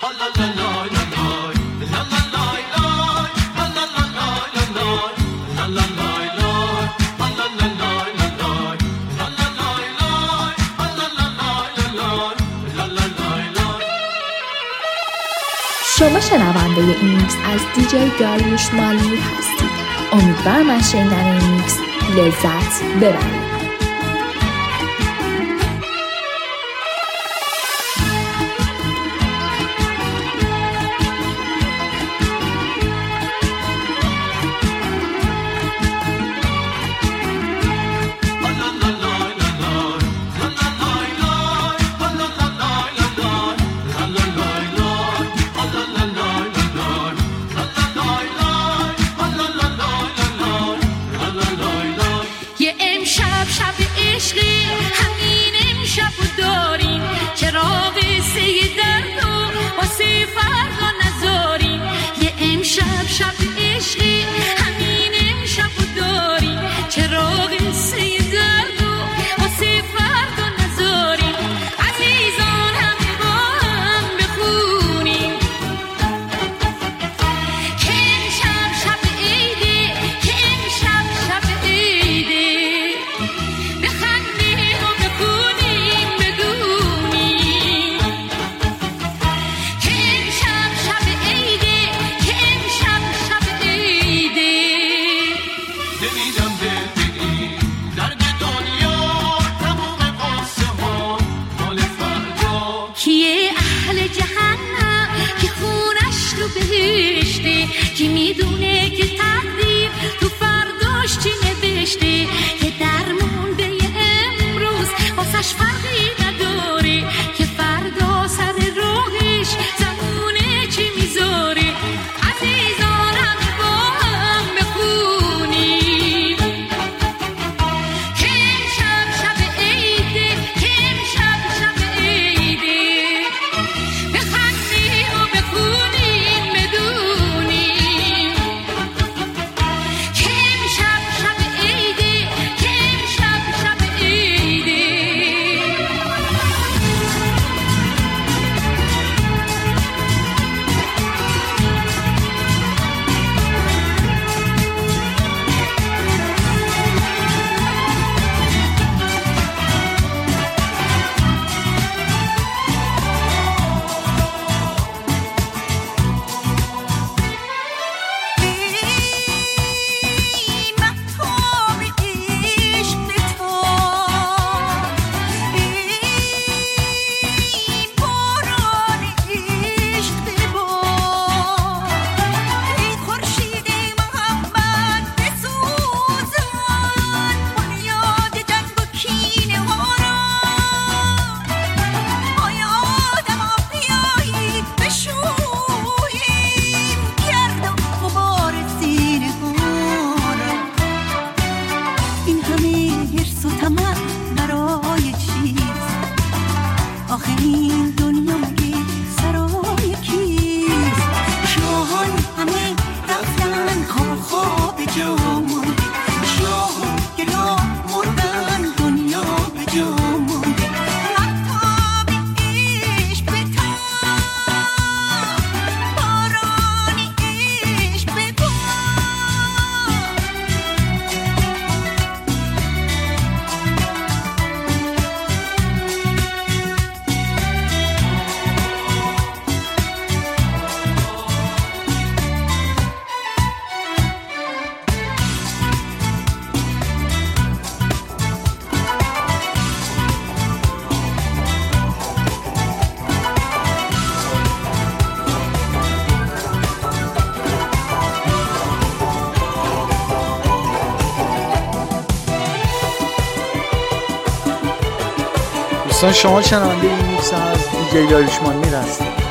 شما شنونده این میکس از دیجی داریوش مالی هستید. امیدوارم از شنیدن این میکس لذت ببرید. دوستان شما شنونده این میکس از دیجی داریوش مالی هستید.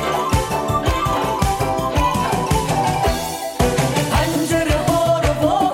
پنجره ها رو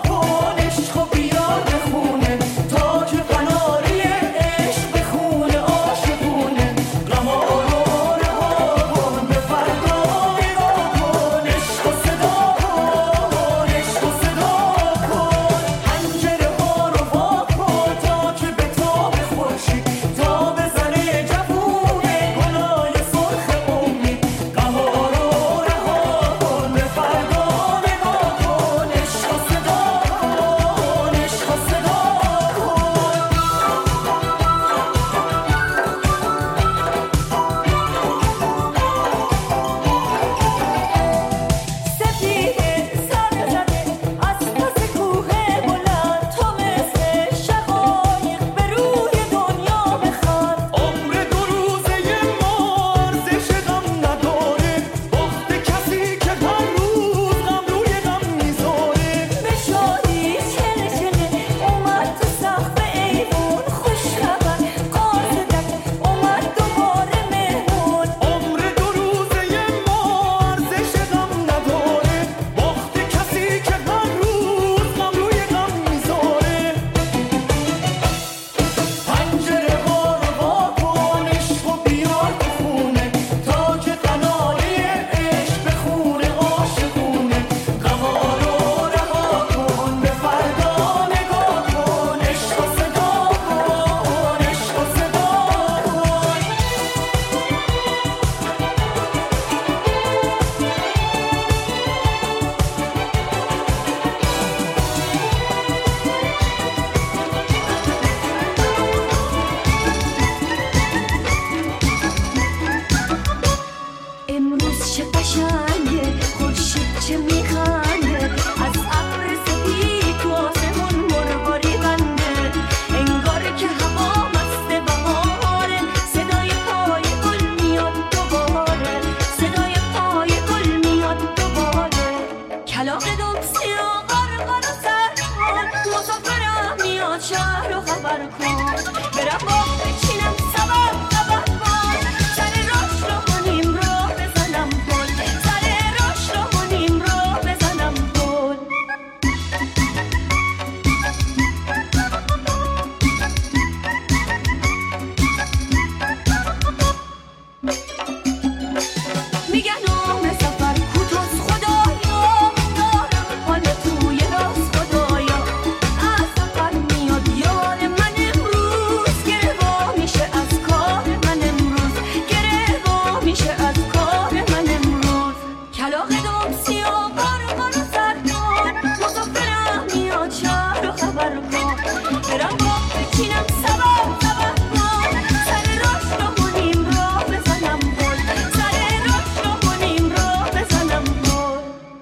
شهر و خبر کن برم با بچینم سبب کن سر راش رو کنیم راه بزنم گل سر راش رو کنیم راه بزنم گل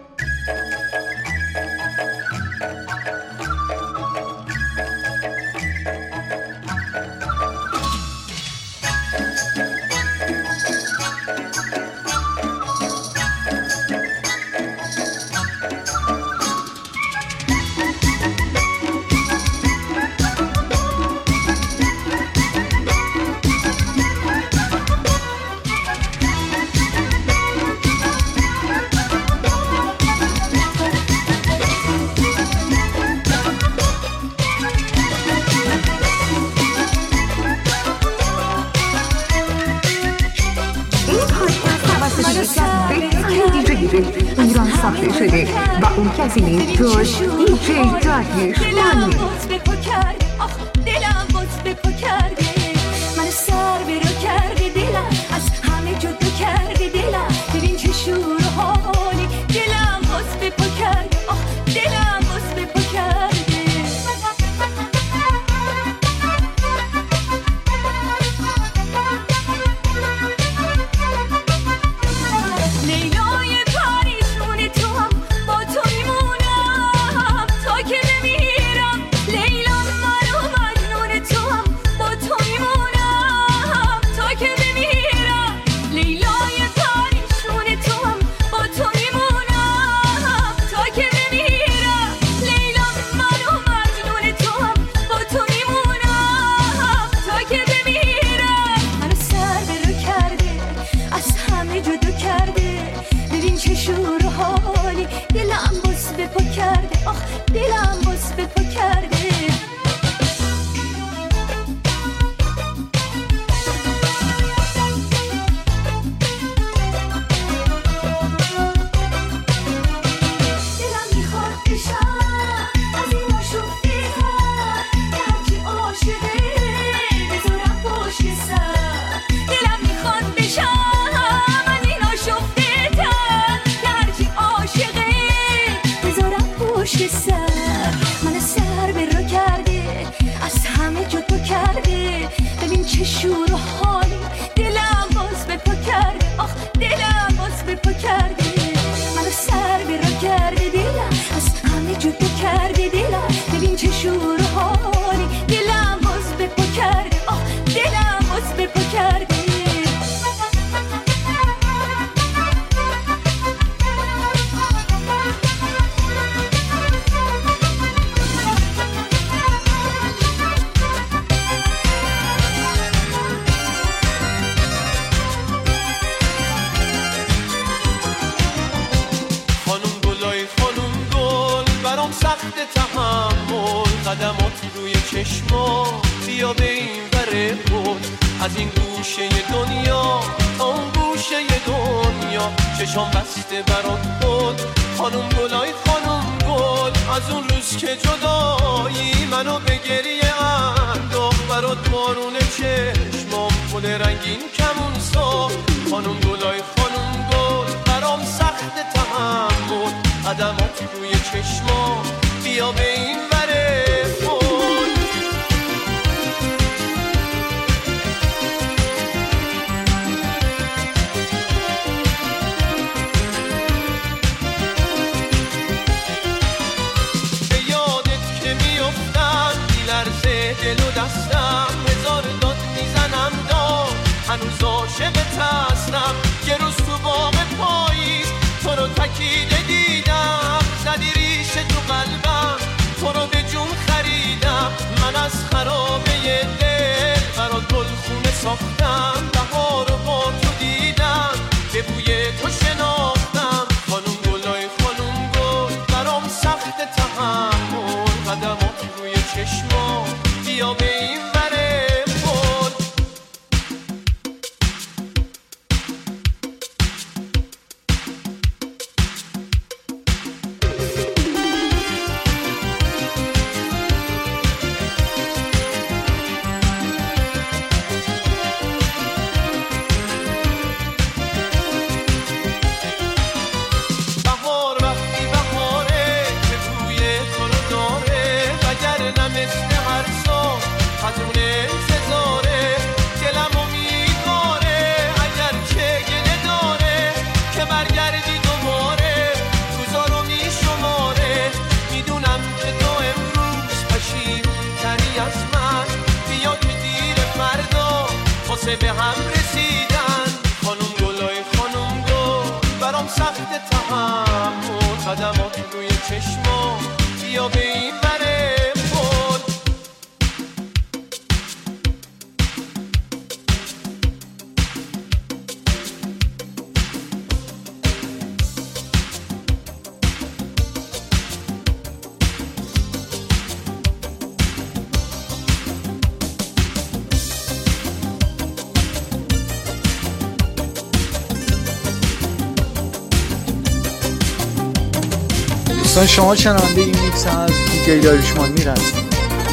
ایران ساخته شده و اون کسی نیست جز دیجی داریوش مانی. دلم باز به پا کرده من سر به رو کرده دلم از همه جدا کرده دلم ببین چه شور و حالی دلم باز به پا کرده دلم باز به پا کرده دلم باز به پا کرده دلم میخواد بشم از این آشفته که هرچی عاشقه بذارم پشت سر دلم میخواد بشم از این آشفته که هرچی عاشقه بذارم پشت سر من سر به رو کرده از همه جدا کرده ببین چه شور و حالی دلم باز به پا کرده دلم باز به پا کرده من سر به رو کرده دلم از همه جدا کرده دلم ببین چه شور و حالی دلم باز به پا کرده دلم باز به پا کرده قدمات روی چشما بیا به این وره بود از این گوشه دنیا تا اون گوشه دنیا چشام بسته برات بود خانم گلای خانم گل از اون روز که جدایی منو به گریه انداخت برات بارون چشمام گل رنگین کمون ساخت خانم گلای خانم گل برام سخت تحمل قدمات روی چشما بیا به این وره دل و دستم هزار داد میزنم داد هنوز عاشقت هستم یه روز تو باغ پاییز تو رو تکیده دیدم زدی ریشه تو قلبم تو رو به جون خریدم من از خرابه دل برات گلخونه ساختم بهار رو با تو دیدم به بوی تو شناختم خانم گلای خانم گل برام سخت تحمل قدمات روی چشما بیا به این وره بود واسه به هم رسیدن. خانم گلای خانم گل برام سخت تحمل، قدمات روی چشما بیا به این بره بود. دوستان شما شنونده این میکس از دیجی داریوشمانی هستید.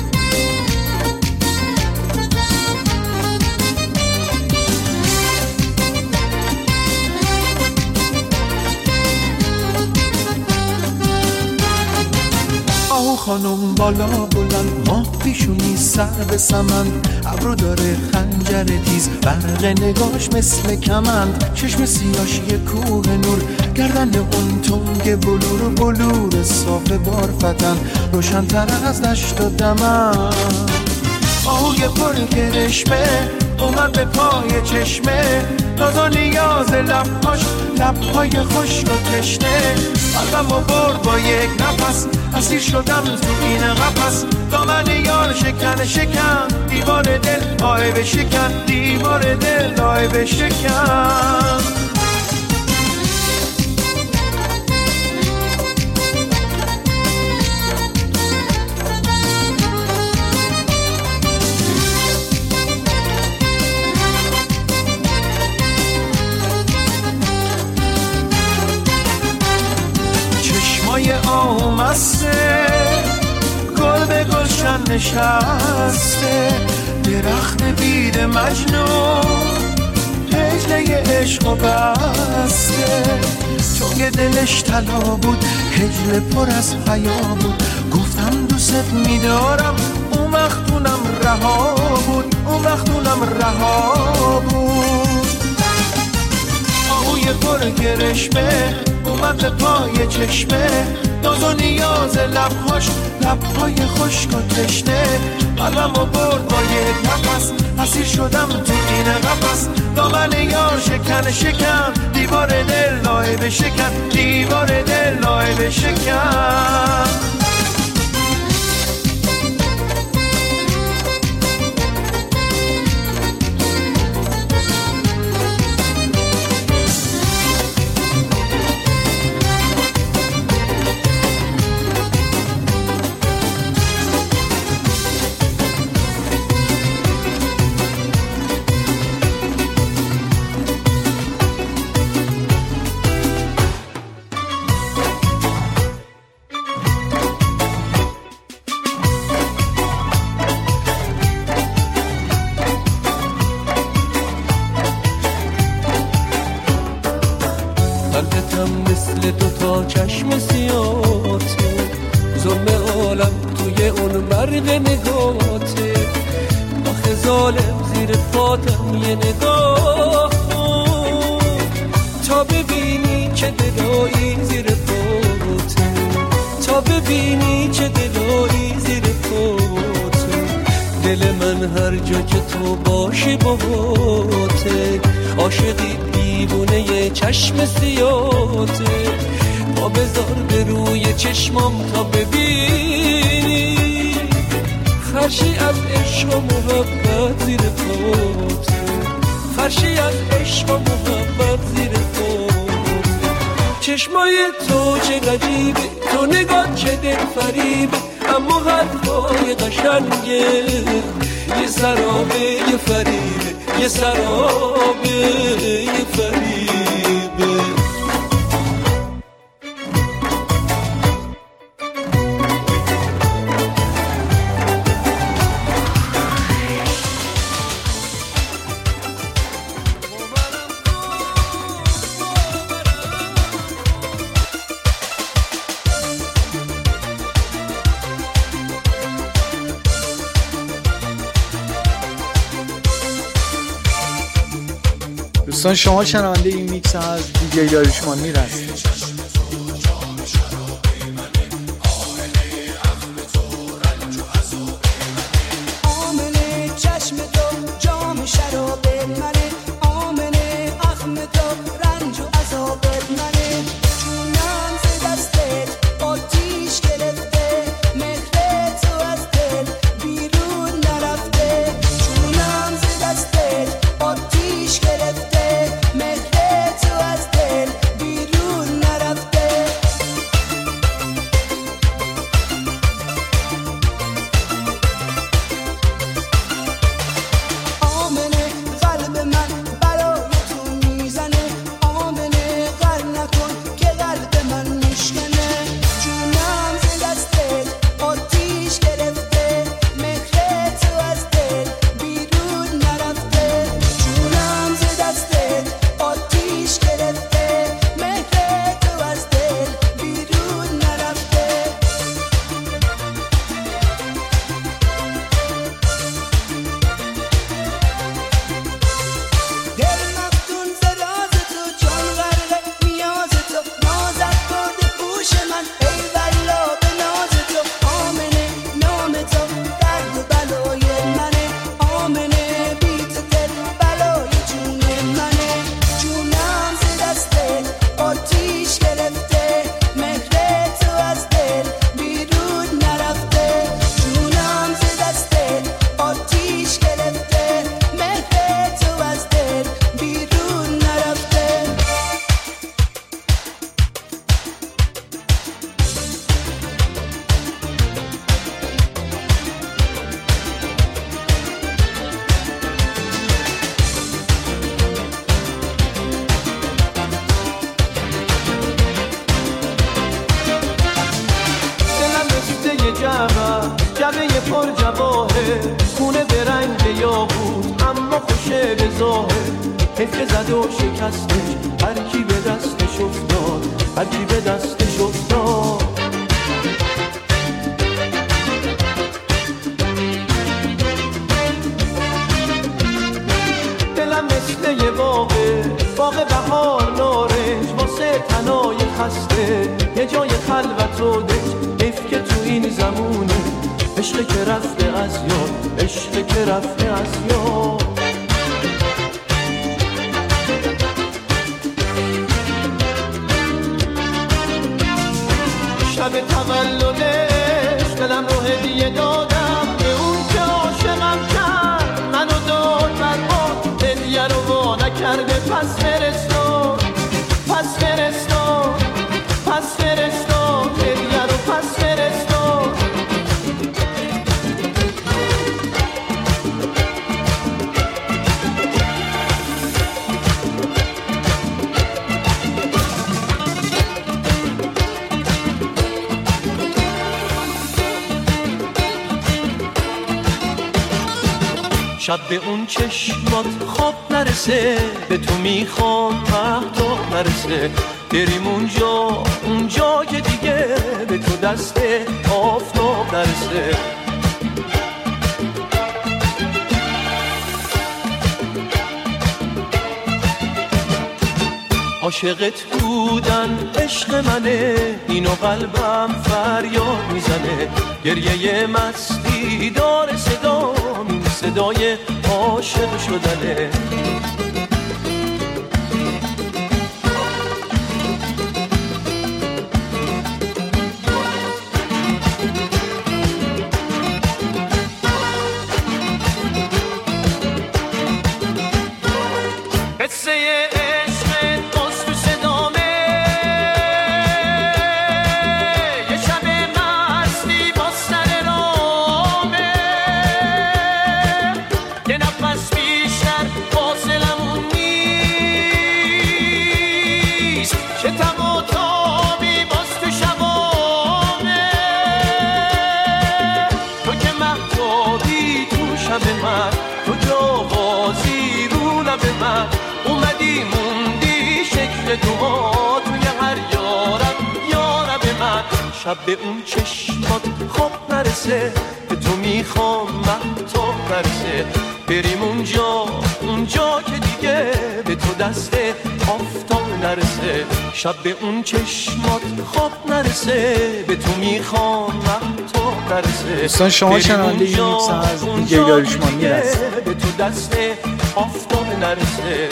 آهو خانم بالا بلند، ماه پیشونی سر به سمند، ابرو داره خنجر تیز، برق نگاش مثل کمند، چشم سیاش یه کوه نور، گردن اون تنگ بلور بلور صاف بارفتن، روشن‌تر از دشت و دمن. آهو یه پر کرشمه اومد به پای چشمه، ناز و نیاز لبهای خشک و تشنه، قلبمو برد با یک نفس، اسیر شدم تو این قفس، دامن یار شکن دیوار دل آه بشکن، دیوار دل آه بشکن. چشمای آمسته گل به گلشن نشسته، درخت بید مجنون هجله عشق و بسته، چون دلش طلا بود هجله پر از حیا بود، گفتم دوست میدارم اون وقتونم رها بود، اون وقتونم رها بود. آهوی پر گرشمه اومد به پای چشمه، ناز و نیاز لبهای خشک و تشنه، قلبمو برد با یک نفس، اسیر شدم تو این قفس، دامن یار شکن دیوار دل لایه بشکن، دیوار دل لایه بشکن. مثل دوتا چشم سیاته، ظلم عالم توی اون برق نگاته، آخه ظالم زیر پاتم یه نگاه تا ببینی چه دلایی زیر پاته، تا ببینی چه دلایی زیر پاته، دل من هر جا که تو باشی باهاته، عاشقی دیوونه یه چشم سیاته، پا بذار به روی چشمام تا ببینی فرشی از عشق و محبت زیر پاته، فرشی از عشق و محبت زیر پاته. چشمای تو چه غریبه، تو نگاه چه دل فریبه، اما حرفای قشنگه، یه سرابه یه فریبه، یه سرابه یه فریبه. دوستان شما شنونده این میکس از دیجی داریوشمانی هستید. عامل چشم تو جام شراب خوشه به ظاهر حیف که زد و شکستش هر کی به دستش افتاد هر کی به دستش افتاد دلم مثل یه باغ بهار نارنج واسه تنای خسته یه جای خلوت و دنج حیف که تو این زمونه عشق که رفته از یاد عشق که رفته از یاد شب تولدش دلم رو هدیه دادم به اون که عاشقم کرد منو داد بر باد هدیه رو وا نکرده پس فرستاد پس فرستاد پس فرستاد هدیه رو پس فرستاد شب به اون چشمات خواب نرسه به تو میخوام مهتاب نرسه بریم اونجا که دیگه به تو دست آفتاب نرسه عاشقت بودن عشق منه اینو قلبم فریاد میزنه گریه مستی داره صدا این صدای عاشق شدنه قصه اومدی موندی شکل دوها توی هر یارب من شب به اون چشمات خواب نرسه به تو میخوام مهتاب نرسه بریم اونجا که دیگه به تو دست آفتاب نرسه شب به اون چشمات خواب نرسه به تو میخوام مهتاب نرسه دوستان شما شنونده این میکس از دیجی داریوشمانی هستید به تو دست آفتاب نرسه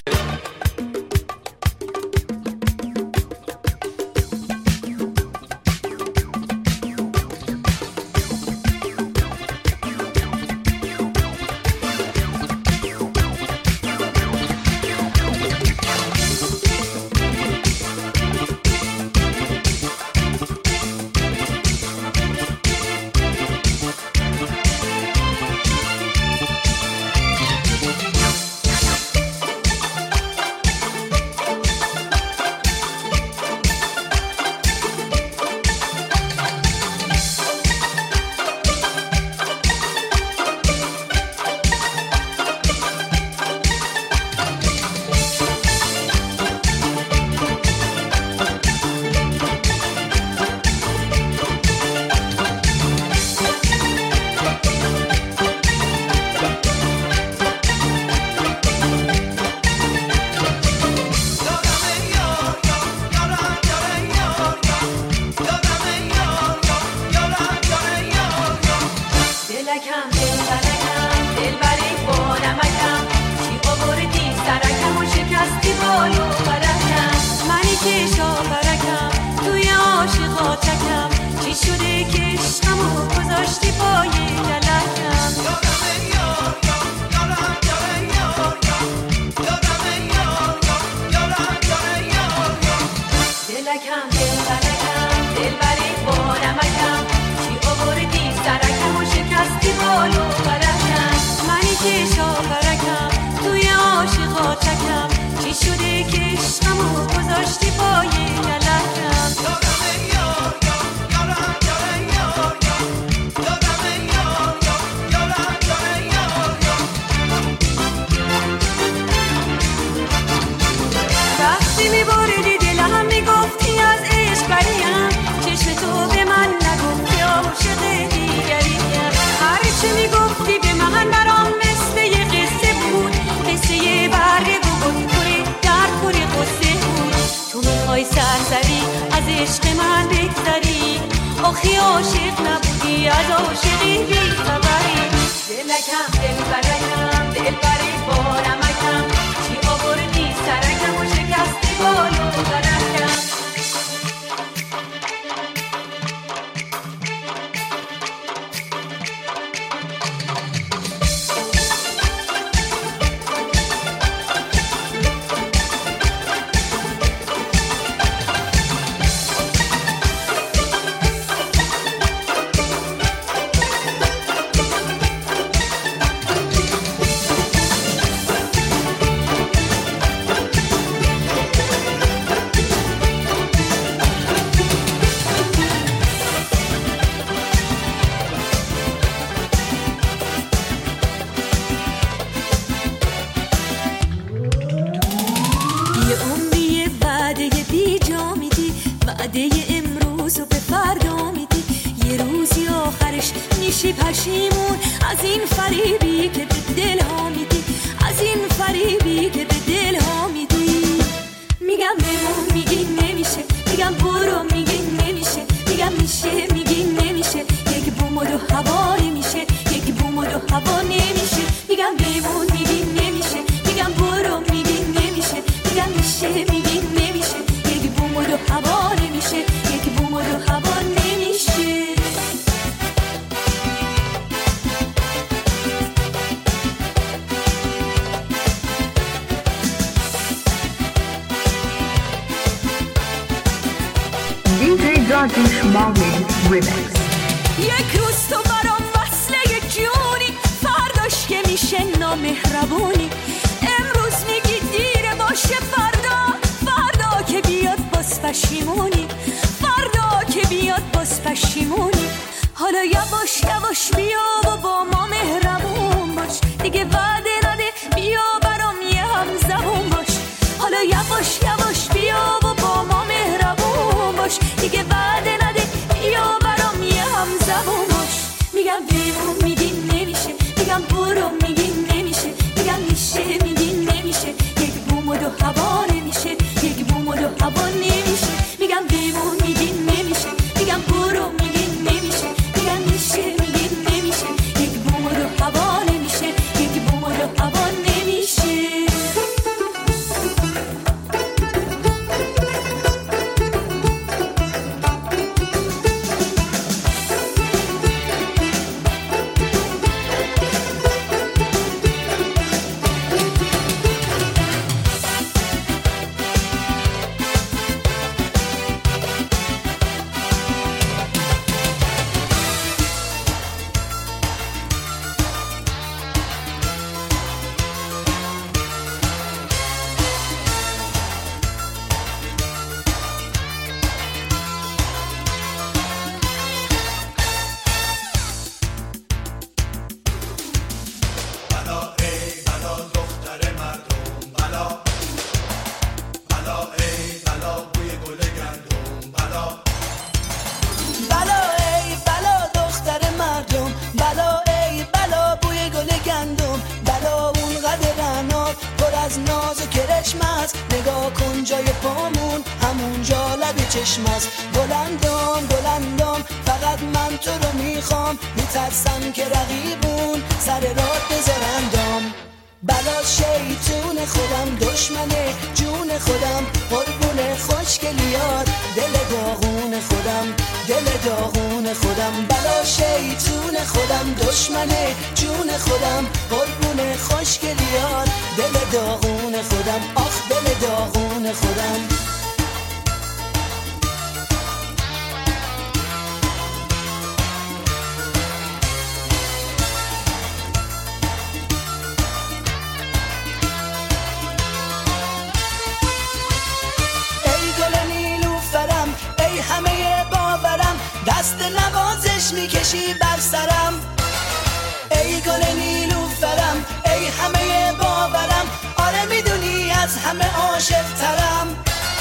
عشق من بگذری آخی عاشق نبودی از عاشقی بی خبری دلکم دلبرکم دلبری بارمکم چی آوردی سرکم و شکستی بالو برکم پشیمون از این فریبی که به دل ها میدی از این فریبی که به دل ها میدی میگم بمون میگی نمیشه میگم برو میگی نمیشه میگم میشه میگی نمیشه یک بوم و دو هوا نمیشه یک بوم و دو هوا نمیشه میگم بمون میگی نمیشه میگم برو میگی نمیشه میگم میشه میگی نمیشه یک بوم و دو هوا نمیشه یک بوم و دو هوا نمیشه داریوش مالین ریمیکس. یک روز تو برام وصله جونی فرداش که میشه نامهربونی امروز میگی دیره باشه فردا که بیاد باز پشیمونی فردا که بیاد باز پشیمونی حالا یواش بیا و با ما مهربون باش دیگه وعده نده بیا برام یه هم زبون باش حالا یواش بیا و با ما مهربون باش دیگه وعده نده بیا برام یه هم زبون باش میگم بیمون میگی نمیشه میگم برو میگی نمیشه میگم میشه میگی نمیشه یک بوم و دو هوا نمیشه یک بوم و دو هوا نمیشه میگم بیمون میگی نمیشه میگم برو میگی نمیشه میگم میشه میگی نمیشه یک بوم و دو هوا نمیشه یک بوم و دو هوا نمیشه نگاه کن جای پامون همونجا لب چشم است بلندم فقط من تو رو میخوام میترسم که رقیبون سر راه بذارندم بلا شیطون خودم دشمنه جون خودم قربون خوشگلیات دل داغون خودم بلا شیطون خودم دشمنه جون خودم قربون خوشگلیات دل داغون خودم آخ دل داغون خودم همه باورم دست نوازش میکشی بر سرم ای گل نیلوفرم ای همه باورم آره میدونی از همه عاشق ترم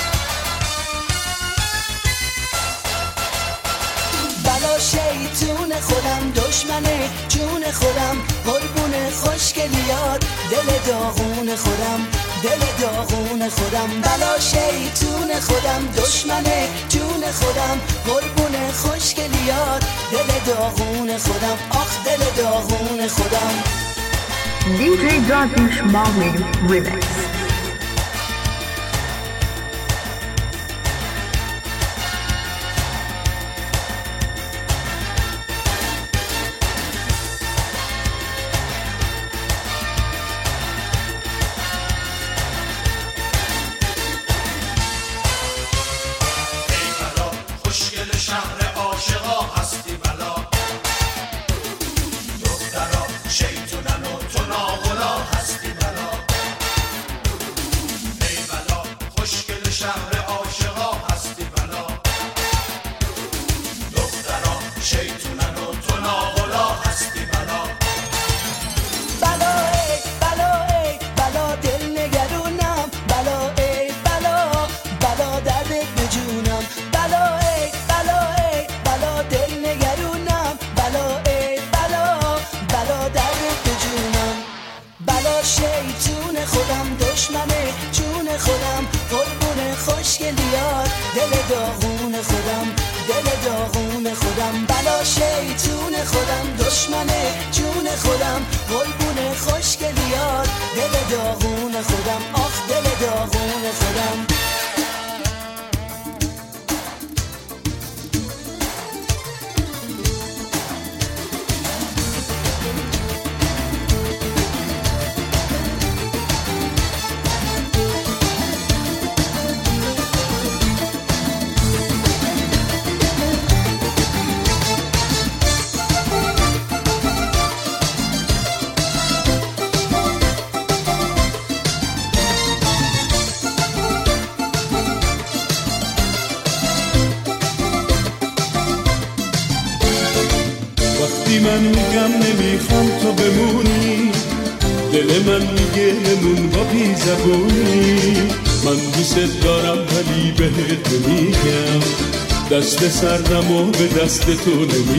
بلا شیطون خودم دشمنه جون خودم قربون خوشگلیات دل داغون خودم، دل داغون خودم، بلا شیطون خودم، دشمن جون خودم، قربون خوشگلیات، دل داغون خودم، آخ دل داغون خودم. DJ Darvish Mali Remix. من میگم نمیخوام تو بمونی، دل من میگه نمون با بی زبونی. من دوست دارم ولی بهت نمیگم، دست سردم و به دست تو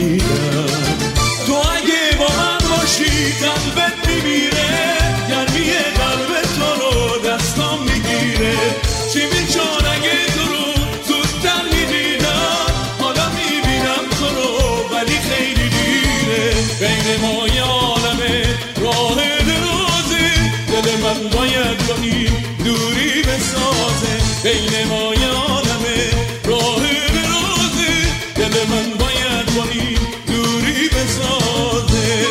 نمیدم. تو اگه با من باشی قلبت میمیره، گرمی قلب تو رو دستام میگیره. چی میشد اگه تو رو زودتر میدیدم، حالا میبینم تو رو ولی خیلی دیره. بین ما یه عالمه راه درازه، دل من باید با این دوری بسازه. بین ما یه عالمه راه درازه، دل من باید با این دوری بسازه.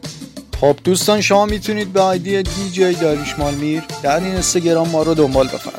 خب دوستان، شما میتونید به آیدی DJ داریوش مالمیر در این اینستاگرام ما رو دنبال بفرمایید.